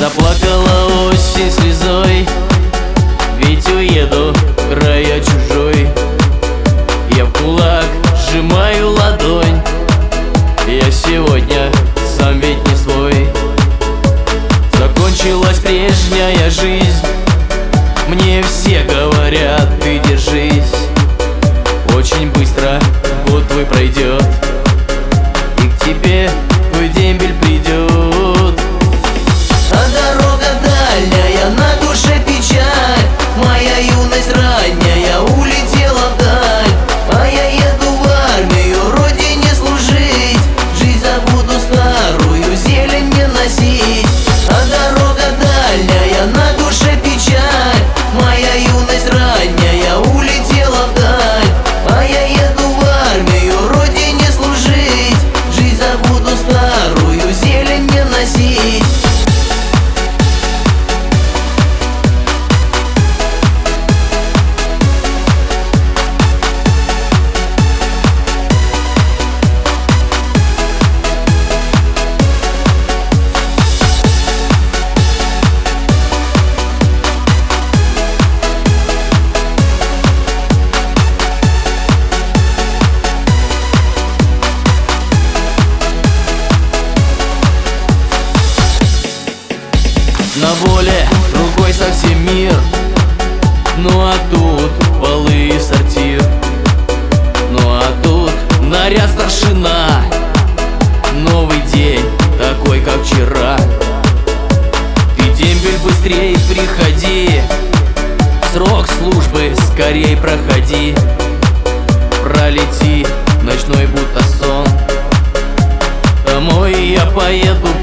Заплакала осень слезой, ведь уеду в края чужой. Я в кулак сжимаю ладонь, я сегодня сам ведь не свой. Закончилась прежняя жизнь, мне все говорят, ты держись. Очень быстро год твой пройдет, и к тебе твой дембель придет. А дорога дальняя, на душе печаль, моя юность ранняя улетела вдаль. А я еду в армию, родине служить, жизнь забуду старую, зелень не носить. А дорога дальняя, на душе печаль, моя юность ранняя улетела вдаль. А я еду в армию, родине служить, жизнь забуду старую, зелень не носить. На воле другой совсем мир, ну а тут полы и сортир. Ну а тут наряд старшина, новый день такой как вчера. Ты, дембель, быстрей приходи, срок службы скорей проходи. Пролети ночной будто сон, домой я поеду